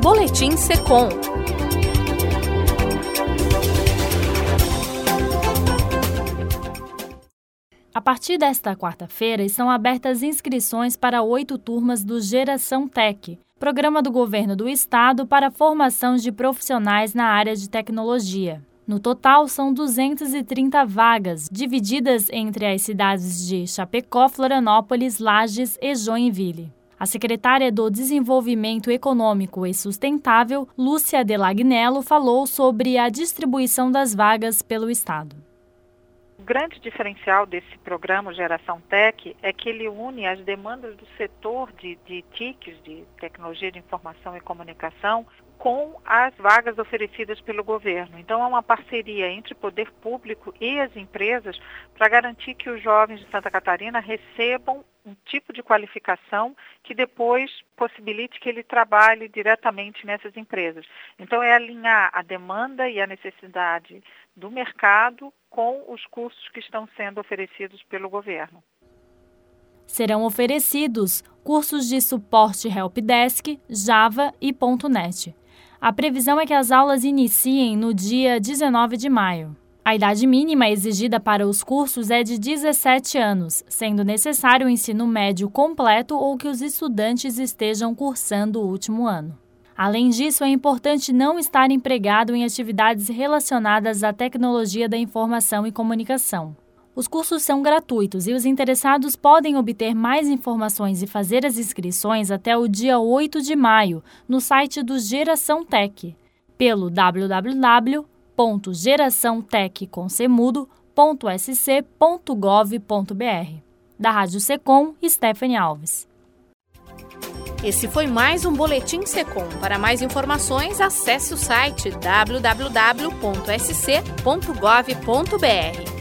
Boletim Secom. A partir desta quarta-feira, estão abertas inscrições para 8 turmas do Geração Tech, programa do Governo do Estado para a formação de profissionais na área de tecnologia. No total, são 230 vagas, divididas entre as cidades de Chapecó, Florianópolis, Lages e Joinville. A secretária do Desenvolvimento Econômico e Sustentável, Lúcia Delagnello, falou sobre a distribuição das vagas pelo Estado. O grande diferencial desse programa Geração Tech é que ele une as demandas do setor de TICs, de Tecnologia de Informação e Comunicação, com as vagas oferecidas pelo governo. Então, é uma parceria entre o poder público e as empresas para garantir que os jovens de Santa Catarina recebam um tipo de qualificação que depois possibilite que ele trabalhe diretamente nessas empresas. Então, é alinhar a demanda e a necessidade do mercado com os cursos que estão sendo oferecidos pelo governo. Serão oferecidos cursos de suporte Helpdesk, Java e .NET. A previsão é que as aulas iniciem no dia 19 de maio. A idade mínima exigida para os cursos é de 17 anos, sendo necessário o ensino médio completo ou que os estudantes estejam cursando o último ano. Além disso, é importante não estar empregado em atividades relacionadas à tecnologia da informação e comunicação. Os cursos são gratuitos e os interessados podem obter mais informações e fazer as inscrições até o dia 8 de maio no site do Geração Tech, pelo www.geraçãotechconcemudo.sc.gov.br. Da Rádio Secom, Stephanie Alves. Esse foi mais um Boletim Secom. Para mais informações, acesse o site www.sc.gov.br.